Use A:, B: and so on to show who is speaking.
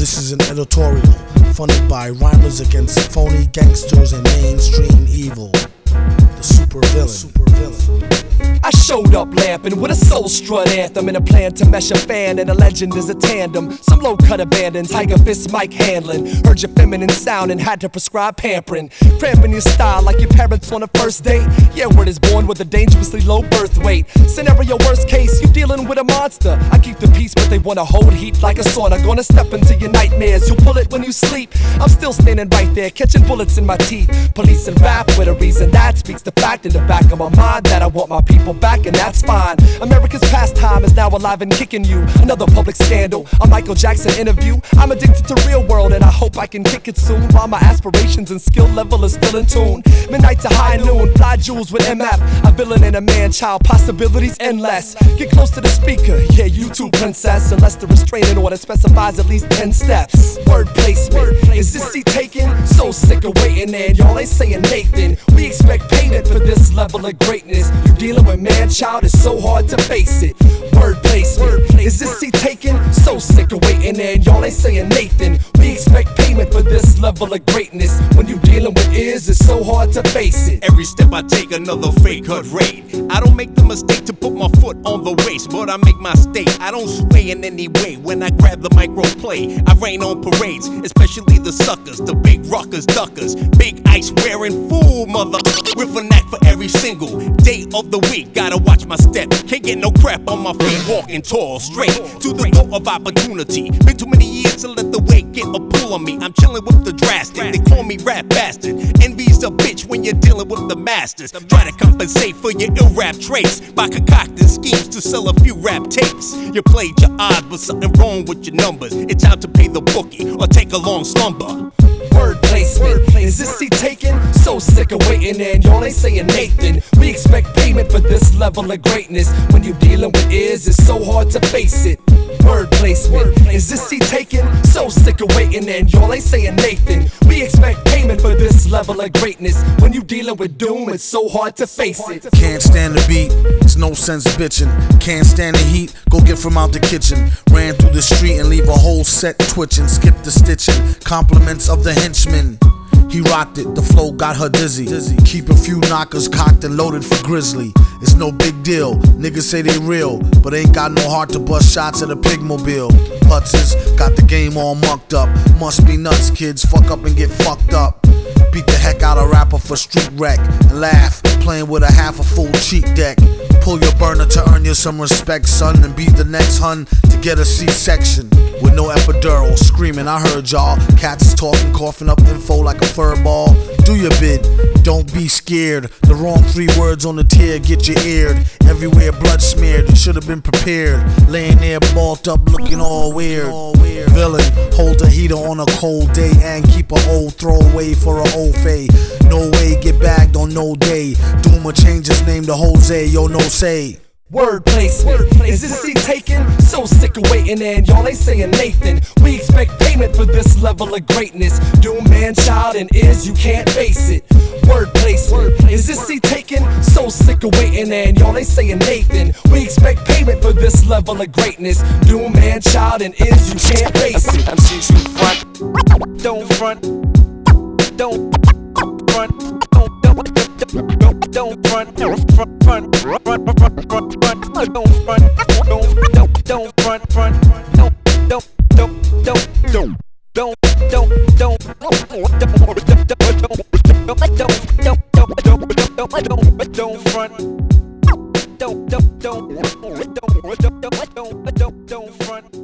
A: This is an editorial funded by Rhymers Against Phony Gangsters and Mainstream Evil. The supervillain.
B: I showed up lamping with a soul strut anthem and a plan to mesh a fan, and a legend is a tandem. Some low cut abandoned, Tiger Fist Mike Hanlon. Heard your feminine sound and had to prescribe pampering. Cramping your style like your parents on a first date. Yeah, word is born with a dangerously low birth weight. Scenario worst case, you dealing with a monster. I keep the peace, but they wanna hold heat like a sauna. Gonna step into your nightmares, you'll pull it when you sleep. I'm still standing right there, catching bullets in my teeth. Police and rap with a reason that speaks the fact in the back of my mind that I want my people back, and that's fine. America's pastime is now alive and kicking you. Another public scandal, a Michael Jackson interview. I'm addicted to real world and I hope I can kick it soon, while my aspirations and skill level is still in tune. Midnight to high noon, fly jewels with MF. A villain and a man-child, possibilities endless. Get close to the speaker, yeah, you too, princess. Unless the restraining order specifies at least 10 steps. Word placement, is this seat taken? So sick of waiting, and y'all ain't saying Nathan. We expect payment for this level of greatness. You dealing with man-child, it's so hard to face it. Word placement, is this seat taken? So sick of waiting, and y'all ain't saying Nathan. We expect payment for this level of greatness. When you dealing with ears, it's so hard to face it.
C: Every step I take, another fake cut raid. I don't make the mistake to put my foot on the waist, but I make my state. I don't sway in any way when I grab the micro play. I rain on parades, especially the suckers, the big rockers, duckers, big ice wearing fool mother with a knack for every single day of the week. Gotta watch my step, can't get no crap on my feet. Walking tall, straight to the door of opportunity. Been too many years to let the weight get a pull on me. I'm chilling with the drastic, they call me rap bastard. Envy's a bitch when you're dealing with the masters. Try to compensate for your ill rap traits by concocting schemes to sell a few rap tapes. You played your odds, but something wrong with your numbers. It's time to pay the bookie or take a long slumber.
B: Word placement, is this seat taken? So sick of waiting, and y'all ain't saying Nathan. We expect payment for this level of greatness. When you dealing with ears, it's so hard to face it. Word placement, is this seat taken? So sick of waiting, and y'all ain't saying Nathan. We expect payment for this level of greatness. When you dealing with doom, it's so hard to face it.
A: Can't stand the beat, it's no sense bitching. Can't stand the heat, go get from out the kitchen. Ran through the street and leave a whole set twitching. Skip the stitching, compliments of the henchman. He rocked it, the flow got her dizzy. Keep a few knockers cocked and loaded for Grizzly. It's no big deal, niggas say they real, but ain't got no heart to bust shots at a pigmobile. Putzes got the game all mucked up. Must be nuts, kids, fuck up and get fucked up. Beat the heck out of rapper for street wreck and laugh, playing with a half a full cheek deck. Pull your burner to earn you some respect, son, and be the next hun to get a C-section. With no epidural, screaming, I heard y'all. Cats is talking, coughing up info like a fur ball. Do your bid, don't be scared. The wrong 3 words on the tier get you eared. Everywhere blood smeared, you should have been prepared. Laying there balled up, looking all weird. Villain, hold a heater on a cold day and keep a old throwaway for a old fade. No way, get bagged on no day. Doomer change his name to Jose, yo, no say.
B: Word placement, is this seat taken? So sick of waiting, and y'all ain't saying Nathan. We expect payment for this level of greatness. Doom, man-child, and is you can't face it. Word placement, is this seat taken? So sick of waiting, and y'all ain't saying Nathan. We expect payment for this level of greatness. Doom, man-child, and is you can't face it.
D: MCs who front, don't front, don't front, don't front, don't front, don't front.